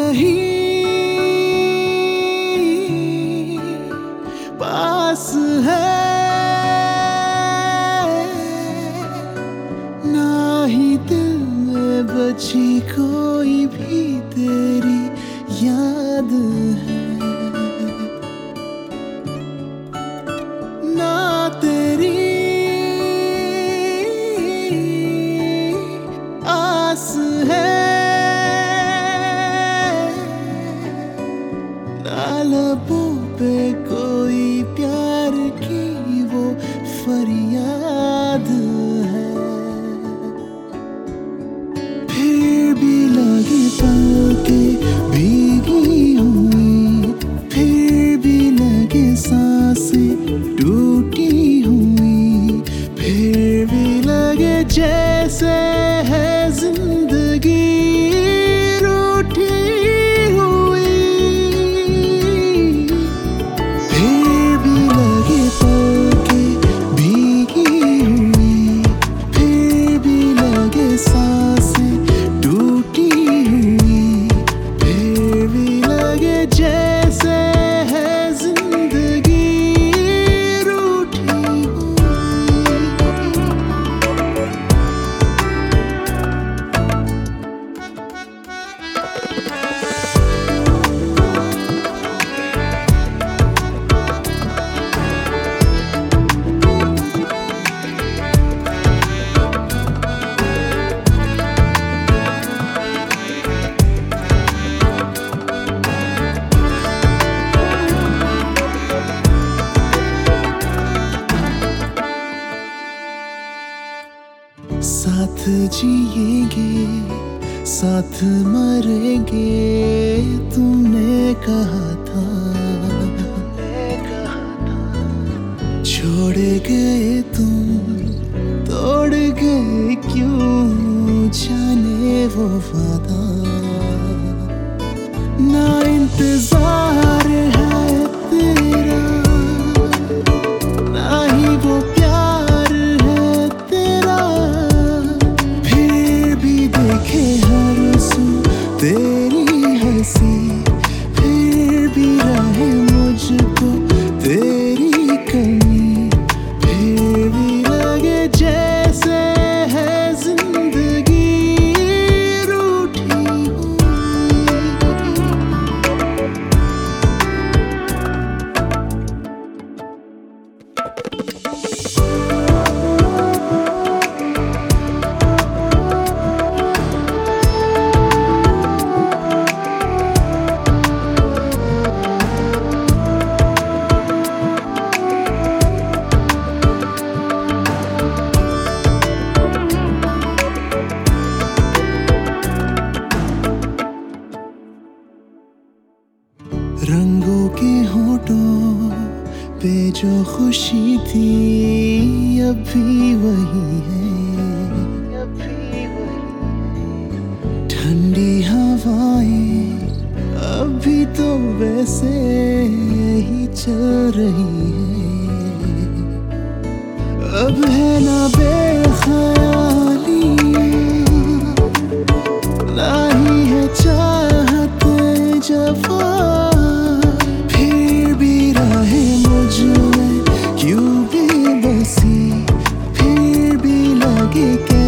कहीं पास है, ना ही दिल में बची कोई भी तेरी याद है, ना तेरी आस है, ना लबों पे कोई प्यार की वो फरियाद है। फिर भी लगे पलकें भीगी हुई, फिर भी लगे सांसें टूटी हुई, फिर भी लगे जैसे है जिंदगी रूठी हुई। फिर भी लगे पलकें भीगी हुई, फिर भी लगे सांसें टूटी हुई, फिर भी लगे जैसे है जिंदगी रूठी हुई। साथ जिएंगे साथ मरेंगे, तुमने कहा था, छोड़ गए तुम, तोड़ गए क्यों जाने वो वादा। ना इंतजार है तेरा, ना ही वो प्यार है तेरा, फिर भी देखे हर सू तेरी हंसी, फिर भी रहे मुझको तेरी कमी, फिर भी लगे जैसे है जिंदगी रूठी हुई। रंगों के होठों पे जो खुशी थी अब भी वही है, ठंडी हवाएं अब भी तो वैसे ही चल रही है। अब है ना बेख्यालियां, ना ही है चाहत जफा, क्यों बेबसी, फिर भी लगे